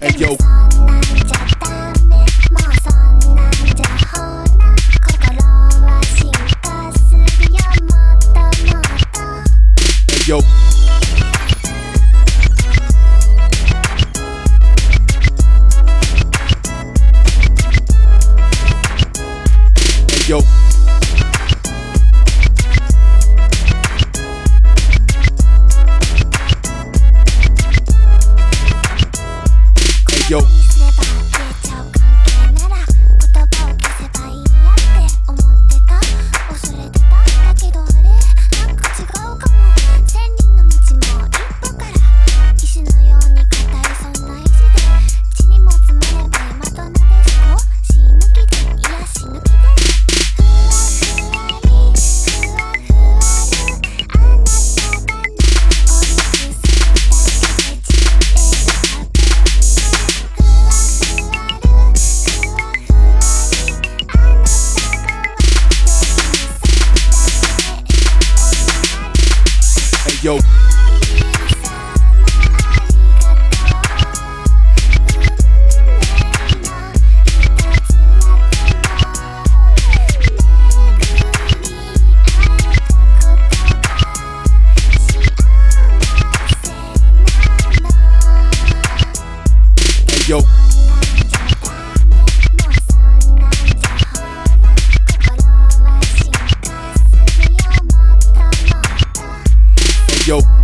Hey yo そんなんじゃダメ、もうそんなんじゃほら心は進化するよもっともっと Hey yo Hey yo Hey yo すれば消えちゃう関係なら言葉を消せばいいやって思ってた恐れてただけどあれなんか違うかも千里の道も一歩から石のように硬いそんな意地で地にも積もれば山となでしこ死ぬ気でいや死ぬ気でふわふわりふわふわるあなたがないお肉するだけで散ってる壁ふわふわるふわふわりあなたが割って Hey yo 神様ありがとう運命のいたずらでも巡り会えたことが幸せなの Hey yo そんなんじゃダメ、もうそんなんじゃほら心は進化するよもっともっと Hey yo